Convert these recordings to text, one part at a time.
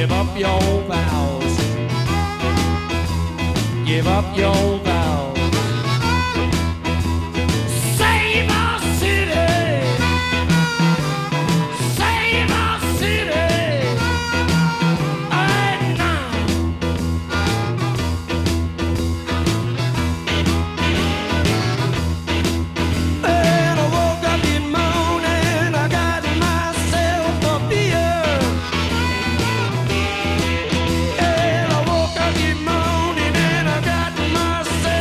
Give up your vows. Give up your vows. Save our city. Save our city. Right now. When I woke up this morning, I got myself a beer. And I woke up this morning and I got myself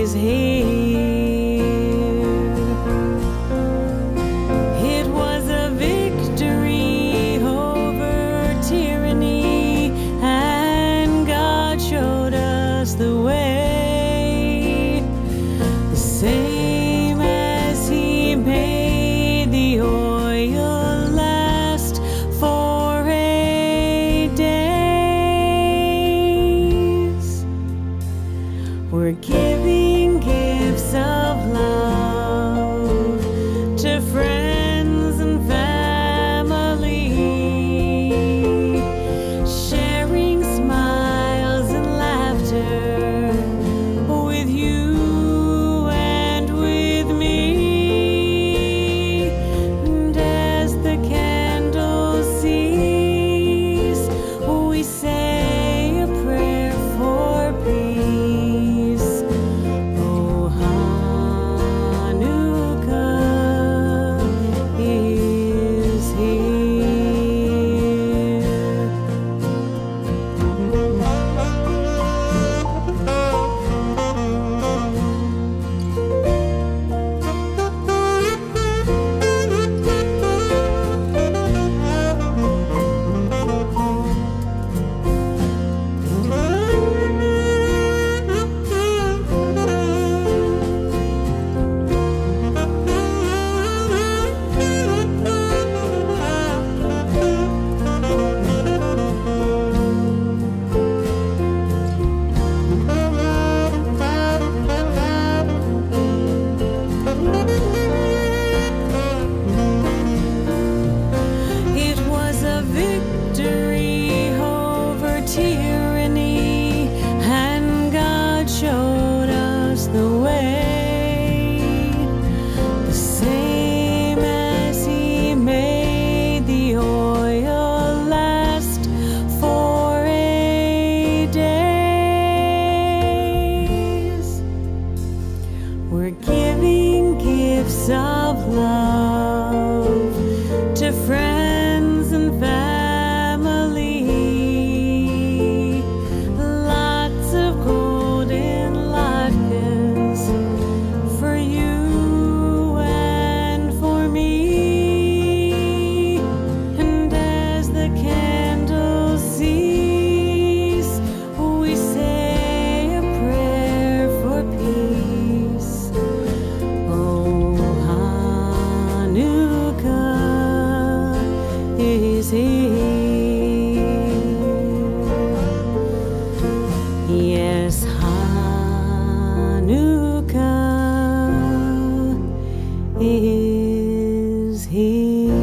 is here. It was a victory over tyranny, and God showed us the way. The same as He made the oil last for 8 days. We're giving gifts of love to friends and family, sharing smiles and laughter with you and with me. And as the candles cease, we say a prayer for peace. Oh, Hanukkah is It was a victory over tyranny, and God showed us the way. The same as He made the oil last for 8 days. We're giving gifts of love to friends and family, lots of golden latkes for you and for me. And as the candles cease, we say a prayer for peace. Oh, Hanukkah is here. Yes, Hanukkah is here.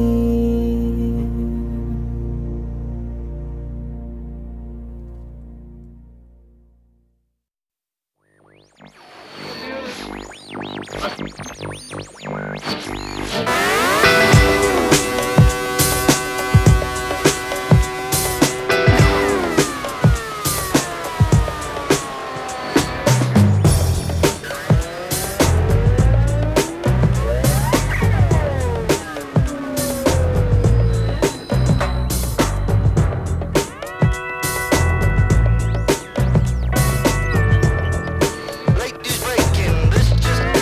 Late news breaking, this just in.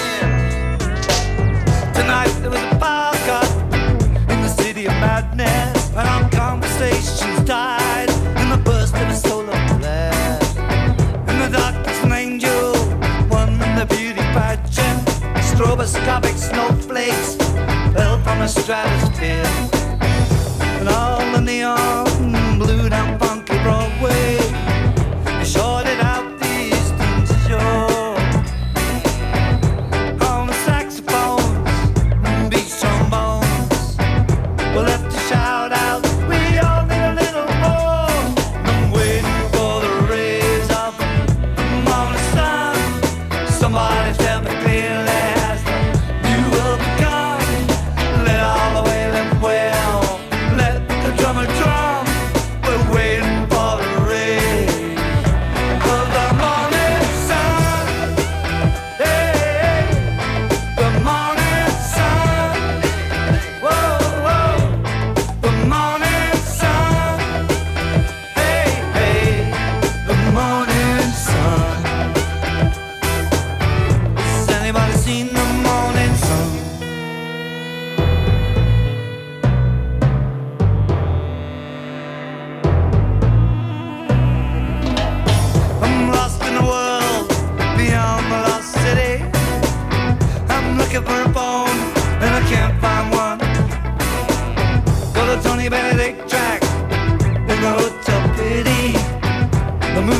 Tonight there was a power cut in the city of madness, and our conversations died in the burst of a solar flare. In the darkness, an angel won the beauty pageant. Stroboscopic snowflakes fell from the stratosphere, and all the neon blew down funky Broadway. They shorted out the eastern shore. On the saxophones and beach trombones, we'll have to shout out, we all need a little more. I'm waiting for the rays of the morning sun. Somebody tell me clearly, has the new world begun? Let all the way live where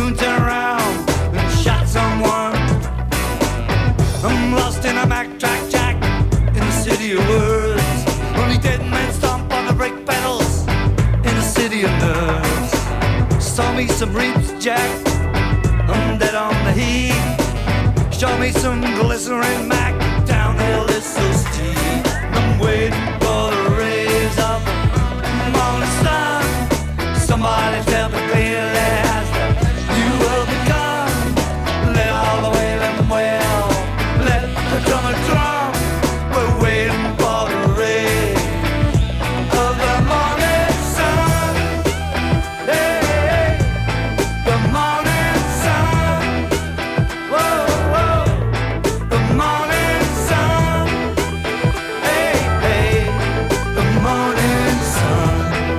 soon turn around and shot someone. I'm lost in a backtrack jack in the city of words. Only dead men stomp on the brake pedals in the city of nerves. Saw me some reaps, Jack, I'm dead on the heat. Show me some glycerin Mac, downhill is so steep. I'm waiting for the rays of the morning sun. Somebody tell me clearly as that you will become. Let all the way them well, let the drummer drum. We're waiting for the rays of the morning sun. Hey, the morning sun. Whoa, whoa, the morning sun. Hey, hey, the morning sun.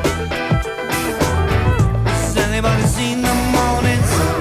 Has anybody seen the morning sun?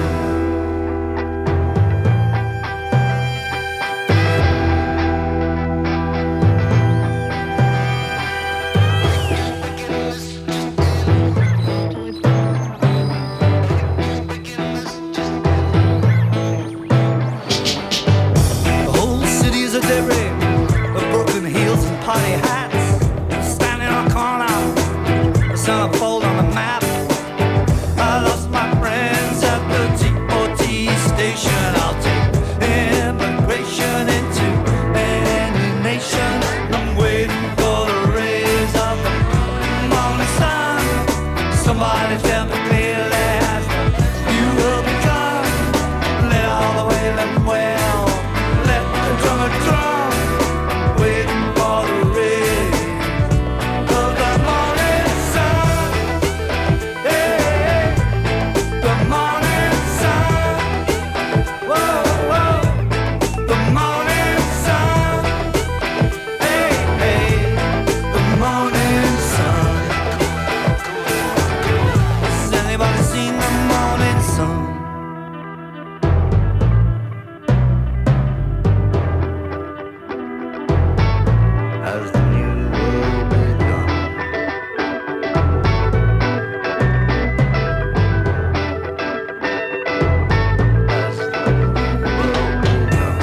The whole city is a debris of broken heels and party hats. Standing on a corner, the centerfold on the map. I lost my friends at the TOT station. I'll take immigration into any nation. I'm waiting for the rays of the morning sun. Somebody tell me clearly as you will become. Let all the way them well, let the drummer drum. Waiting for the rays of the morning sun. Hey, the morning sun. Whoa, whoa, the morning sun. Hey, hey, the morning sun. Has anybody seen the morning sun? Has the new world begun? Has the new world begun?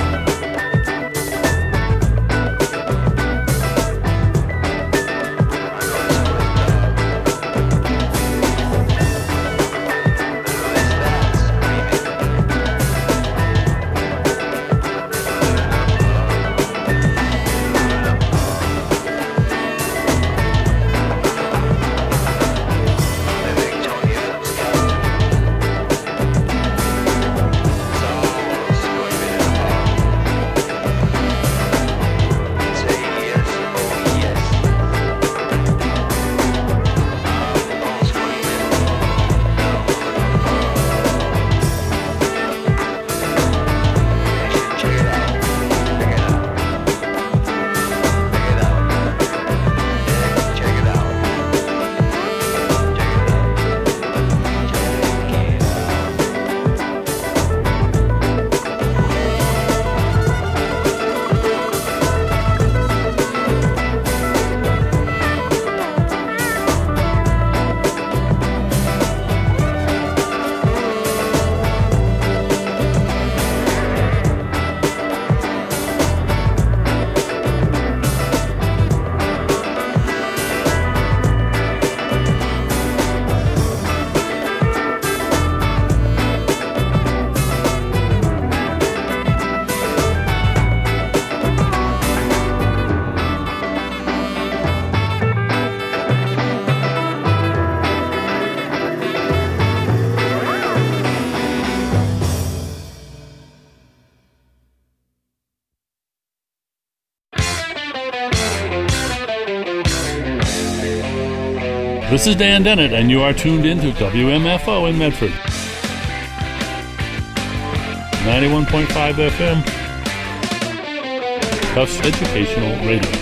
This is Dan Dennett, and you are tuned in to WMFO in Medford. 91.5 FM, Tufts Educational Radio.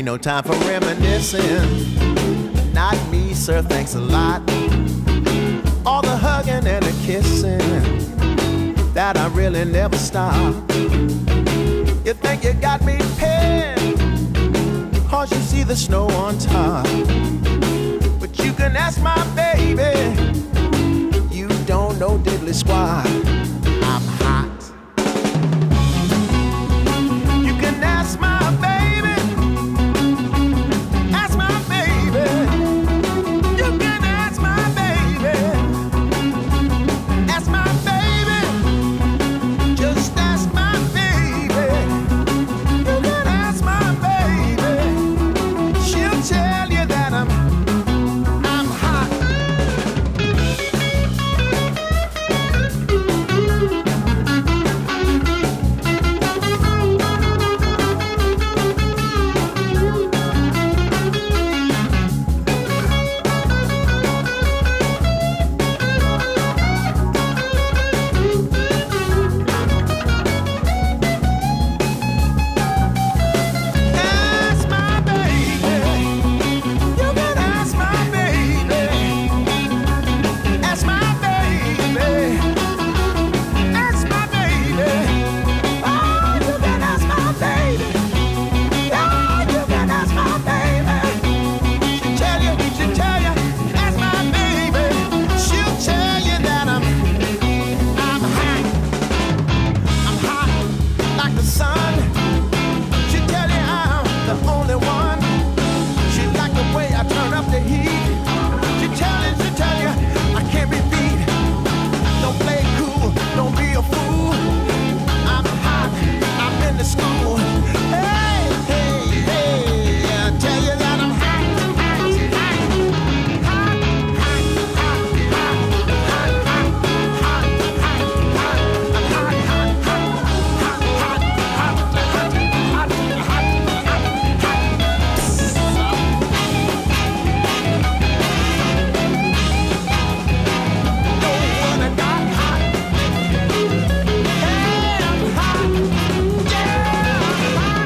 no time for reminiscing. Not me, sir, thanks a lot. All the hugging and the kissing, that I really never stop. You think you got me pinned, 'cause you see the snow on top. But you can ask my baby, you don't know diddly squat. I'm hot. You can ask my baby, ask my baby. You can ask my baby, ask my baby. Just ask my baby. You can ask my baby. She'll tell you that I'm hot. Ask my baby. You can ask my baby. Ask my baby. Ask my baby. Oh, you can ask my baby. Oh, you can ask my baby. She'll tell you, ask my baby. She'll tell you that I'm hot. I'm hot like the sun. She'll tell you I'm the only one. She like the way I turn up the heat. She'll tell you I can't be beat. Don't play cool, don't be a fool. I'm hot, I've been to school. Hey, hey, hey, I tell you that I'm hot, hot, hot, hot, hot, hot, hot, hot, hot, hot, hot, hot. I'm hot, hot, hot, hot, hot, hot, hot, hot, hot, hot, no one got hot. Hey, I'm hot. Yeah, I'm hot.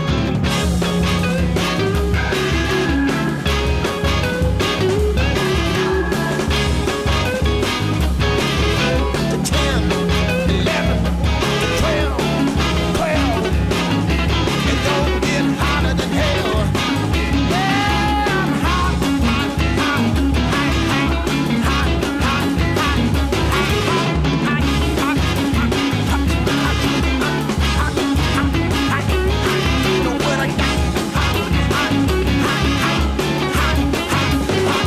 To 10, 11, to 12, 12. It don't get hotter than hell. Yeah, I'm hot, hot, hot, hot, hot, hot, hot, you know what I got? Hot, hot, hot, hot, hot, hot,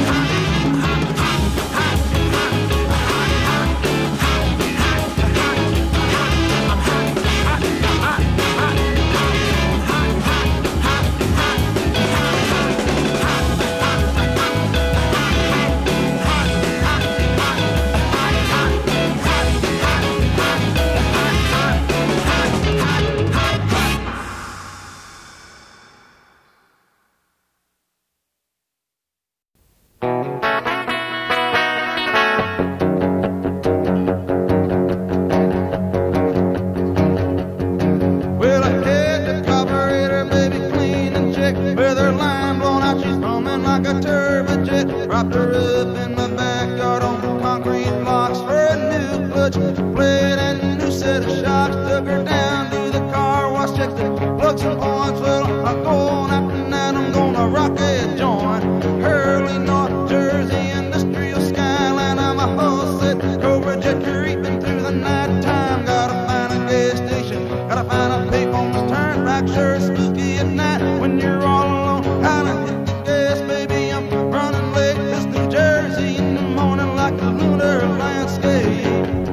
Well, I had the carburetor, baby, clean and check. With her line blown out, she's humming like a turbojet. Propped her up in my backyard on concrete blocks for a new clutch plate and a new set of shocks. Took her down to the car wash, checked the plugs and points. Well, I'm going after that, I'm gonna rock a joint. Hurley, North Jersey, industrial skyline. I'm a whole set, Cobra jet creeping through the night time. Gotta find a gas station, gotta find a payphone's turnback. Sure, it's spooky at night when you're all alone. Gotta hit the gas, baby, I'm running late. This New Jersey in the morning like a lunar landscape.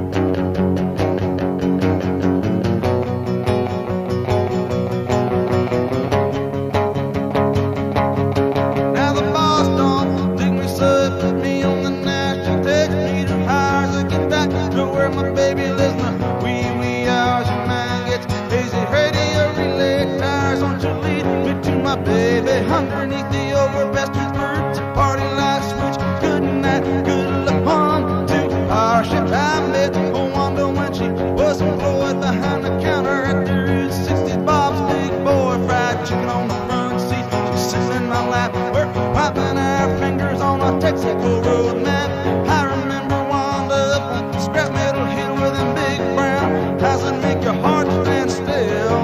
Now the boss don't dig me, so put me on the national. Takes me to hours to get back to where my baby lives. Now wee hours, your mind gets hazy. Radio relay tires, won't you lead me to my baby? Underneath the overpass, two birds, a party light switch. Good night, good luck, 1, 2. Our ship I met, oh, wonder when she was employed behind the counter at the Route 60. Bob's big boy, fried chicken on the front seat. She Texaco road map. I remember wound up on scrap metal hill with them big brown eyes that make your heart stand still.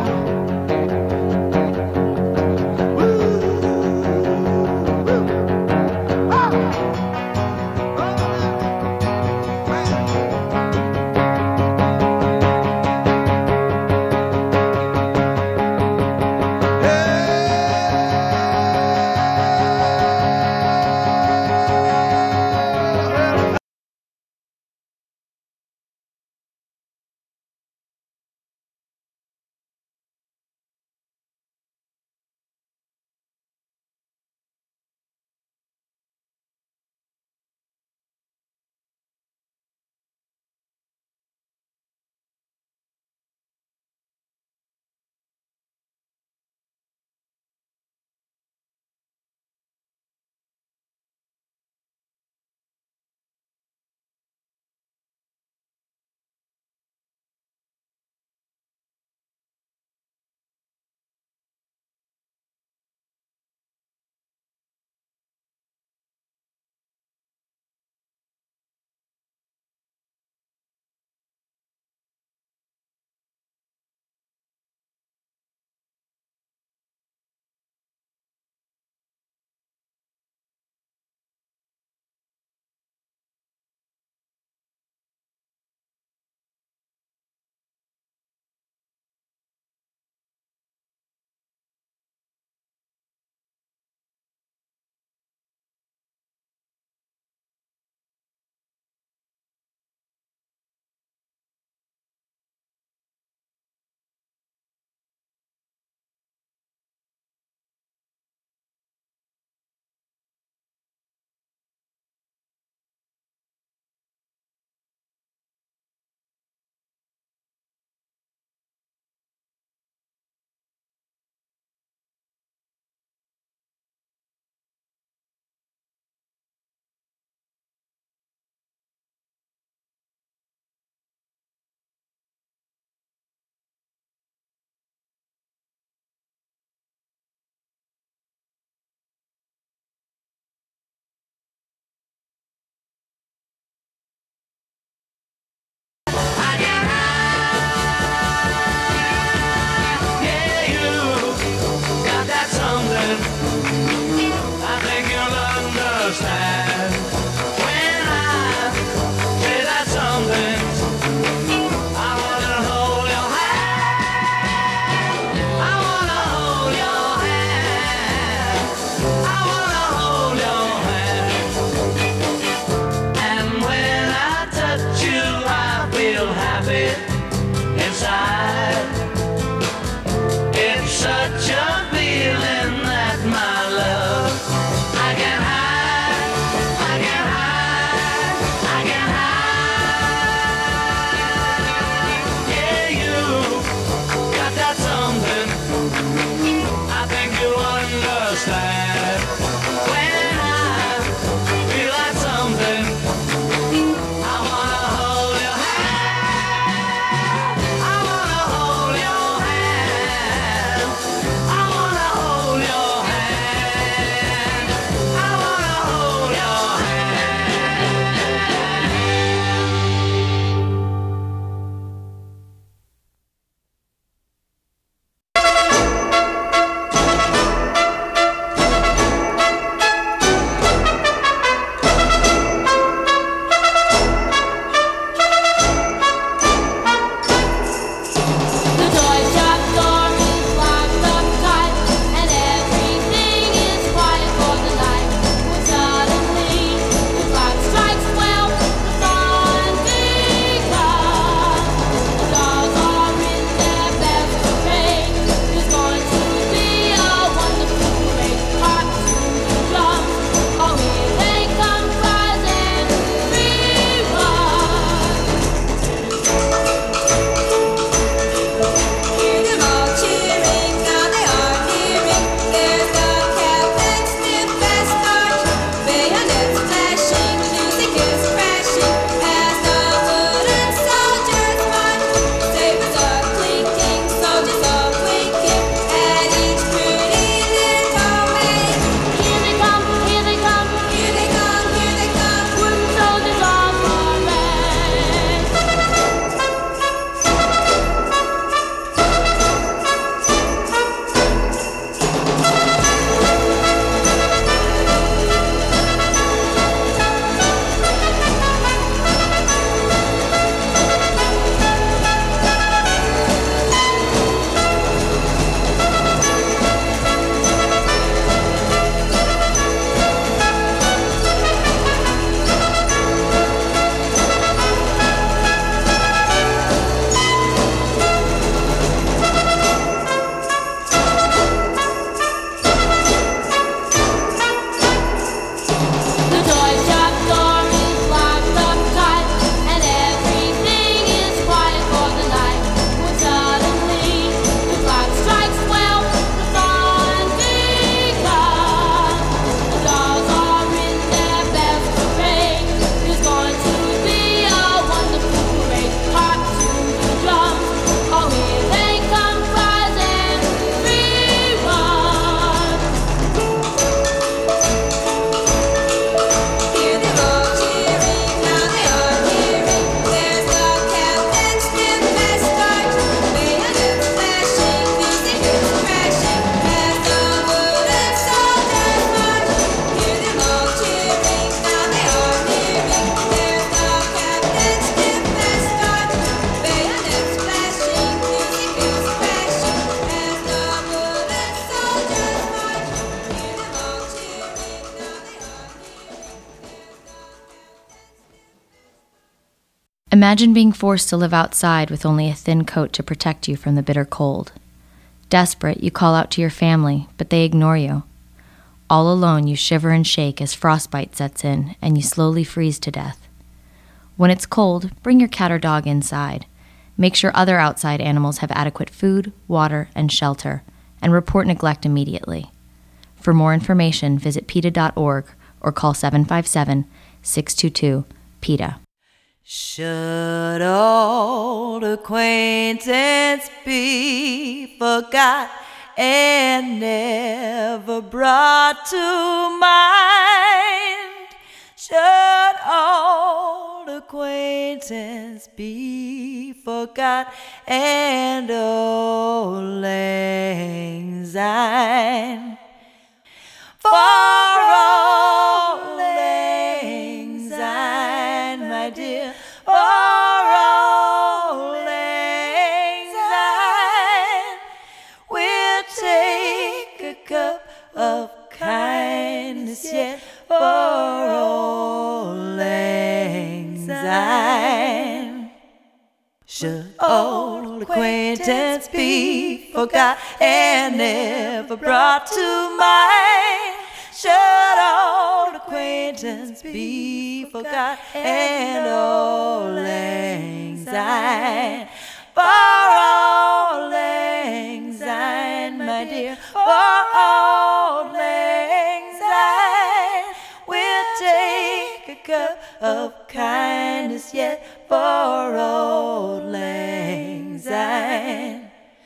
Imagine being forced to live outside with only a thin coat to protect you from the bitter cold. Desperate, you call out to your family, but they ignore you. All alone, you shiver and shake as frostbite sets in and you slowly freeze to death. When it's cold, bring your cat or dog inside. Make sure other outside animals have adequate food, water, and shelter, and report neglect immediately. For more information, visit PETA.org or call 757-622-PETA. Should old acquaintance be forgot and never brought to mind? Should old acquaintance be forgot and old lang syne? For old lang syne, my dear, for old lang syne, we'll take a cup of kindness yet for old lang syne. Should old acquaintance be forgot and never brought to mind? Should old acquaintance be forgot and old lang syne? For old lang syne, my dear, for old lang syne, we'll take a cup of kindness yet for old lang syne.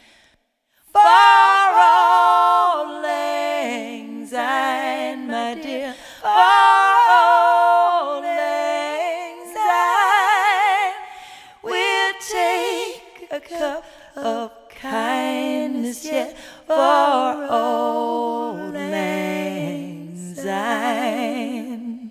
For old lang syne, my dear, for old lang syne, we'll take a cup of kindness yet for old lang syne.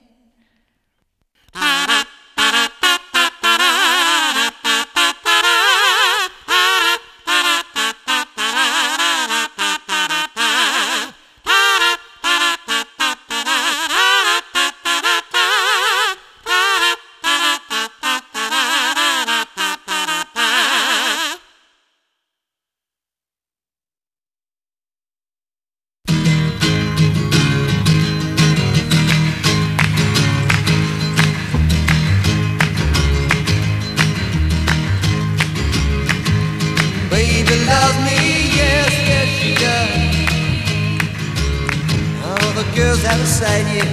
Girls out of sight, yeah.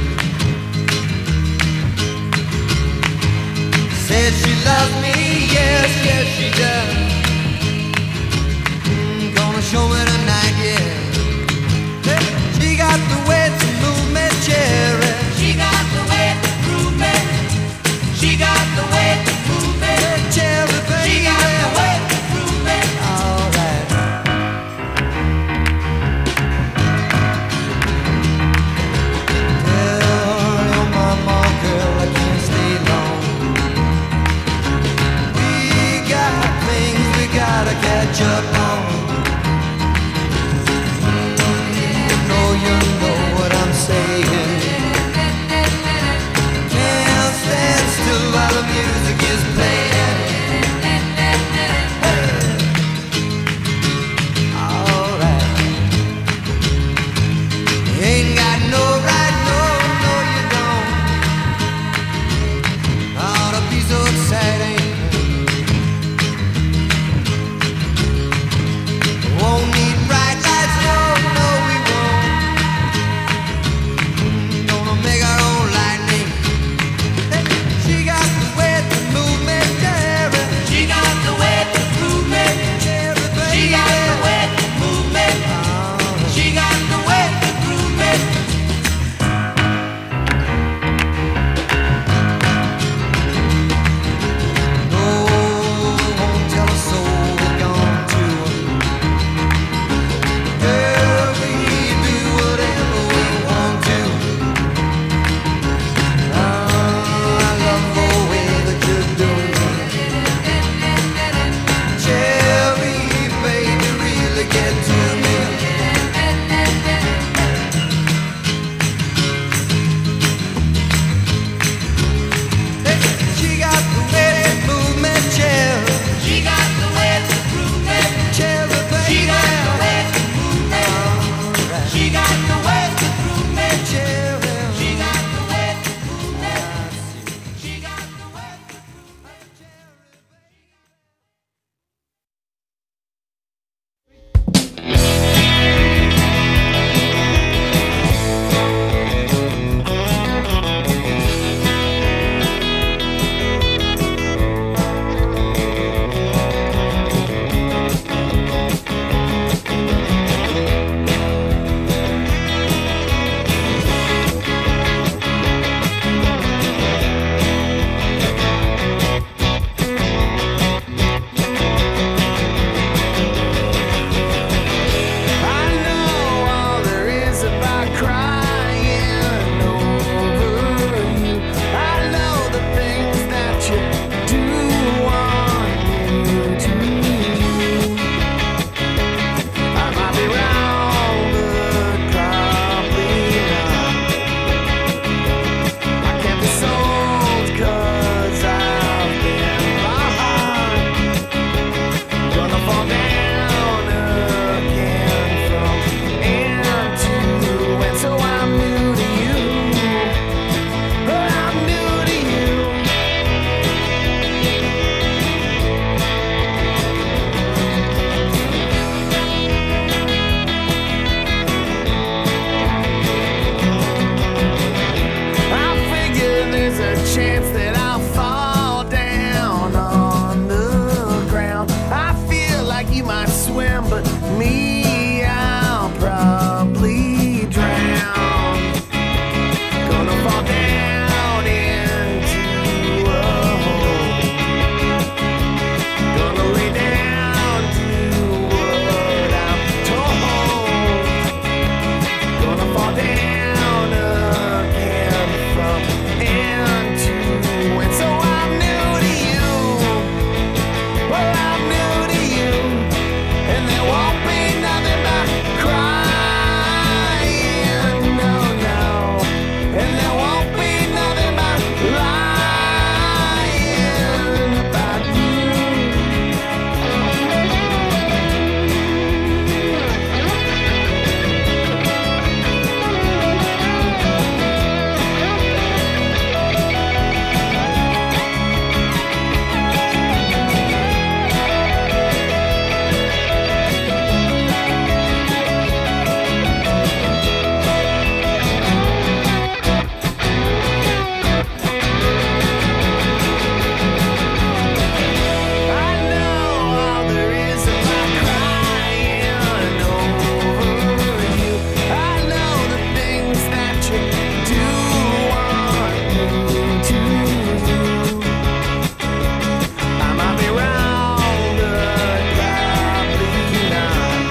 Said she loves me, yes, yes she does. Gonna show me tonight, yeah. She got the way to move me, cherry. She got the way to move me. She got the way to move me, cherry, baby. She got the way to move me. All right. Girl, I can't stay long. We got things chance that I'll fall down on the ground. I feel like you might swim, but me, I'll probably drown. Gonna fall down into a hole. Gonna lay down to what I'm told. Gonna fall down again from end to end. So I'm new to you. Well, I'm new to you. And there won't be nothing but crying. No, no. And there won't be nothing but lying about you. I know all there is about crying over you. I know the things that you do want me to do. I might be wrong, but probably not.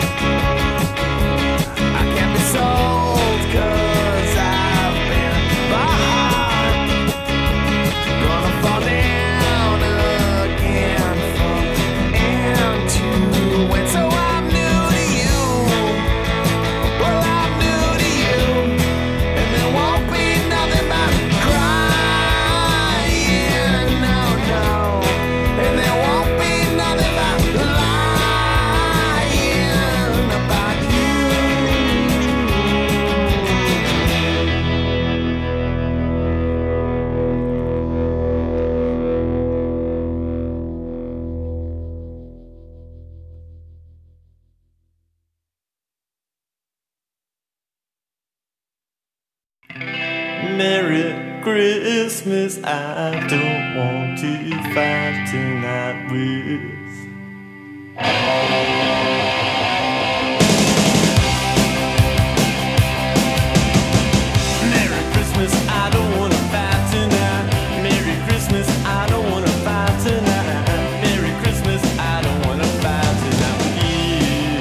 I can't be sold 'cause I've been bought. Gonna fall down again from end to end. So I'm new to you. Well, I'm new to you. And there won't be nothing but crying. No, no. And there won't be nothing but lying about you. Merry Christmas, I don't want to fight tonight with. Merry Christmas, I don't want to fight tonight. Merry Christmas, I don't want to fight tonight. Merry Christmas, I don't want to fight tonight with you.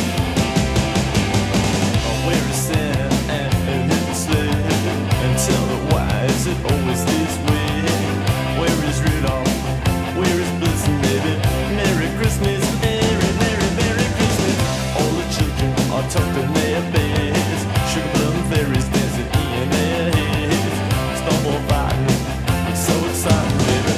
Where is Santa and his sled? And tell me why is it always this way? Where is Rudolph? Where is Blitzen, baby? Merry Christmas, Merry, Merry, Merry Christmas. All the children are tucked in their beds. Sugar plum fairies dancing in their heads. Snowball fighting, it's so exciting, baby.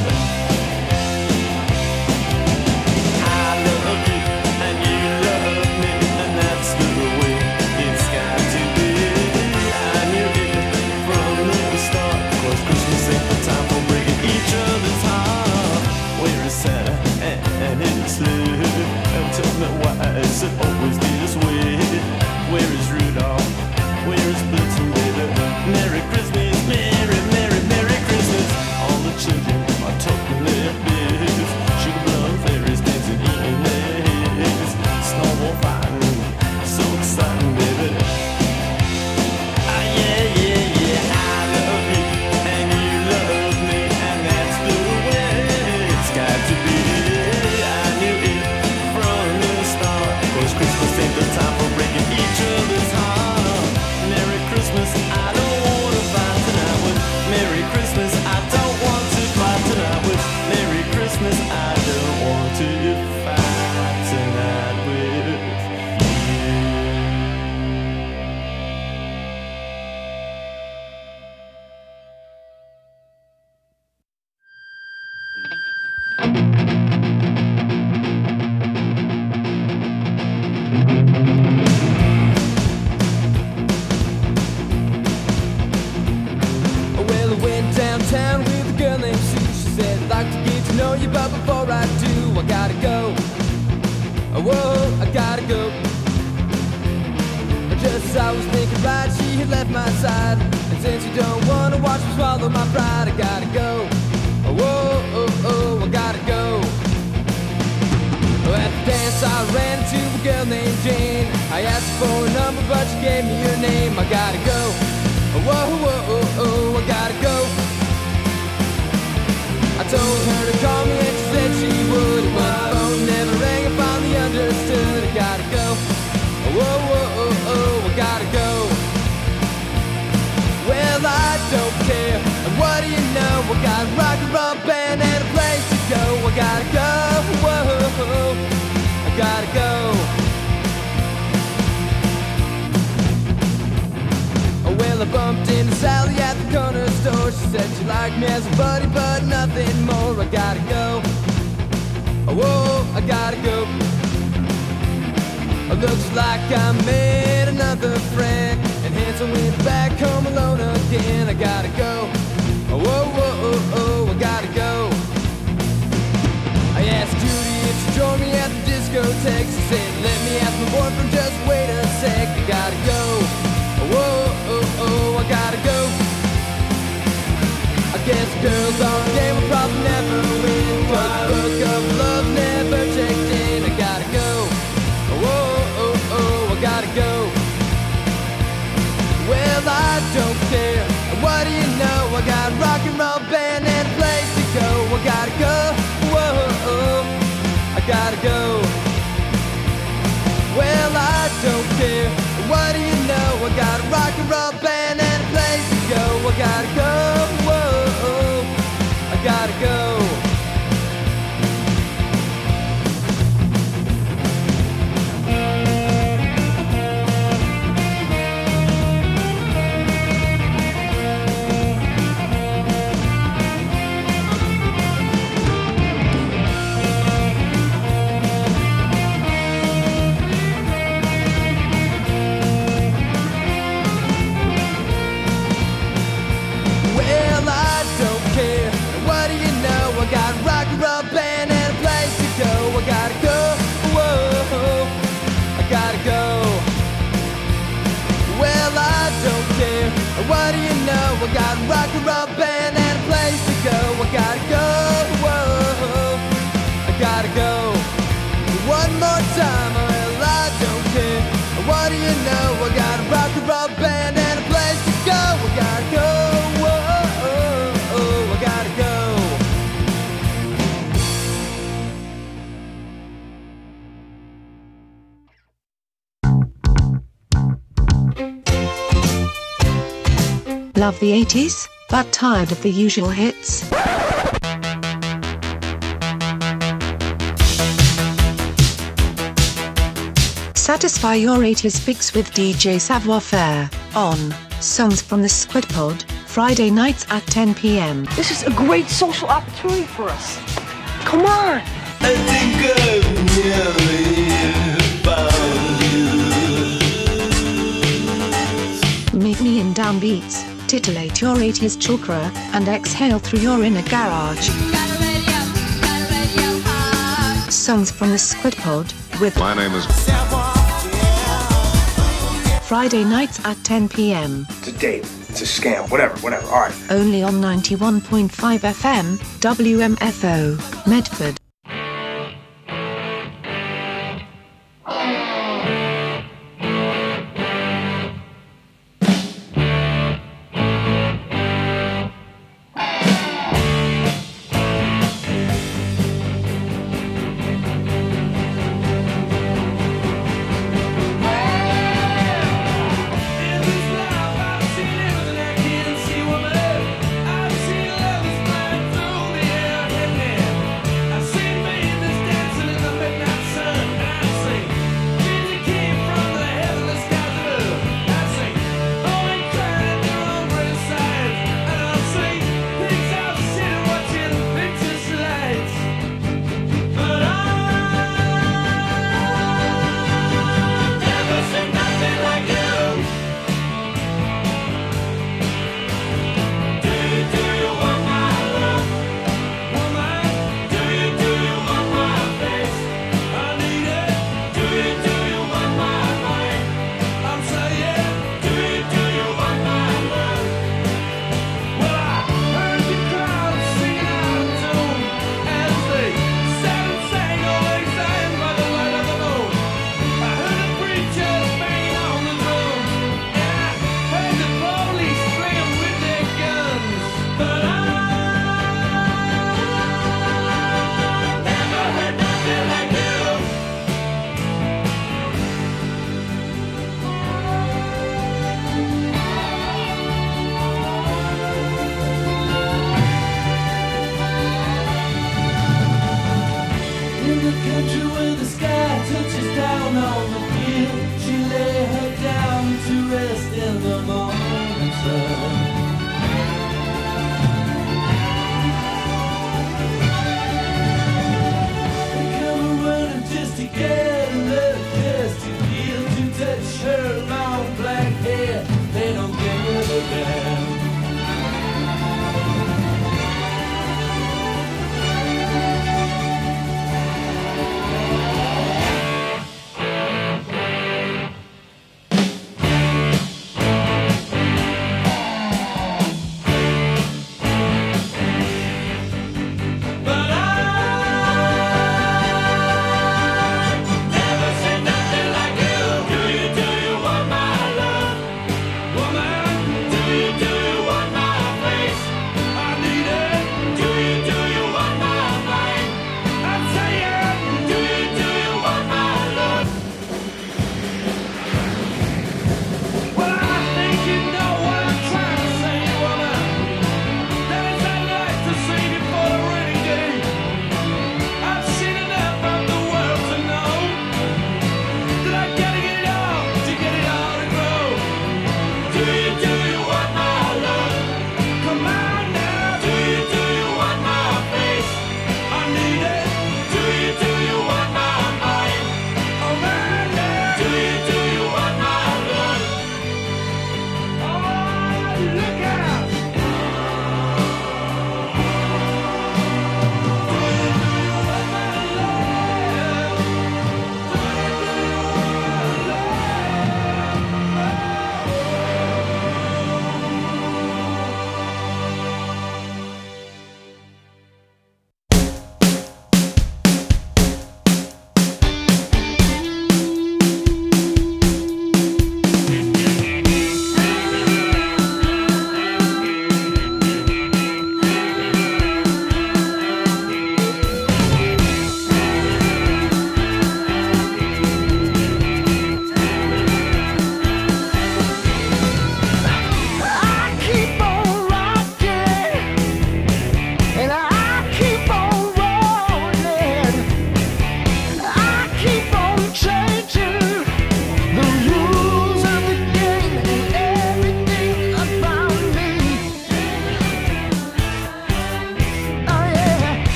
I love you and you love me, and that's the way it's got to be. I knew it from the start, 'cause Christmas ain't the time for breaking each other's heart. Where is Santa and his sled? And tell me why is it always this way? Where is Rudolph? Where is Blitzen, baby? Merry Christmas, Merry, Merry, Merry Christmas. All the children are tucked in their beds. Sugar plum fairies dancing in their heads. Snowball fighting, so exciting, baby. Ah, yeah, yeah, yeah. I love you and you love me, and that's the way it's got to be. I knew it from the start, 'cause Christmas ain't the time for breaking each other's heart. Merry Christmas, I don't want to fight tonight with. Merry Christmas, I don't want to fight tonight with. Merry Christmas, I don't want to fight tonight with you. Well, I went downtown with a girl named Sue. She said, I'd like to get to know you, but before I do, I gotta go. Whoa, I gotta go. Just as I was thinking right, she had left my side. And since you don't wanna watch me swallow my pride, I gotta go. her name. I gotta go. Whoa, whoa, oh, oh, I gotta go. I told her to call me and she said she would. But the phone never rang, I finally understood. I gotta go. Whoa, whoa, oh, oh, I gotta go. Well, I don't care. And what do you know? I got a rock and roll band and a place to go. I gotta go. Whoa, I gotta go. Well, I bumped into Sally at the corner store. She said she liked me as a buddy, but nothing more. I gotta go. Whoa, I gotta go. Looks like I made another friend, and hence I went back home alone again. I gotta go. Whoa, whoa, oh, oh, I gotta go. I asked Judy if she joined me at the discotheque. She said, let me ask my boyfriend, just wait a sec. I gotta go. Whoa, oh, oh, I gotta go. I guess girls on the game will probably never win, 'cause the book of love never checked in. I gotta go. Whoa, oh, oh, I gotta go. Well, I don't care. What do you know? I got a rock and roll band and a place to go. I gotta go. Whoa, oh, I gotta go. Well, I don't care. What do you know? I got a rock and roll band and a place to go. I gotta go. Whoa, I gotta go. What do you know? I got a rock and roll band and a place to go. I gotta go. Whoa, I gotta go. One more time, well, I don't care. What do you know? I got a rock and roll band and a place to go. I gotta go. Whoa, I gotta go. Love the 80s, but tired of the usual hits? Satisfy your 80s fix with DJ Savoir Faire on Songs from the Squid Pod, Friday nights at 10 p.m. This is a great social opportunity for us. Come on! I think I've nearly found you. Meet me in downbeats, titillate your 80s chakra, and exhale through your inner garage. Songs from the Squid Pod with My name is Friday nights at 10 p.m. It's a date. It's a scam. Whatever. All right. Only on 91.5 FM, WMFO, Medford. I see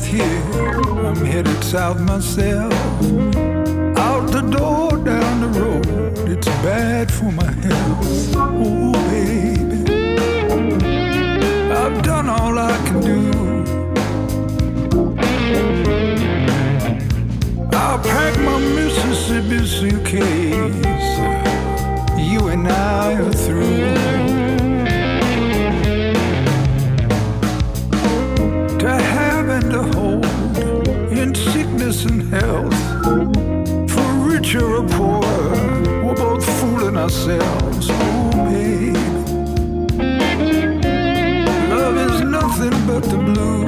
here, I'm headed south myself. Out the door, down the road, it's bad for my health. Oh, baby, I've done all I can do. I'll pack my Mississippi suitcase. You and I are through. To have and to hold, in sickness and health, for richer or poorer, we're both fooling ourselves. Oh, babe, love is nothing but the blues.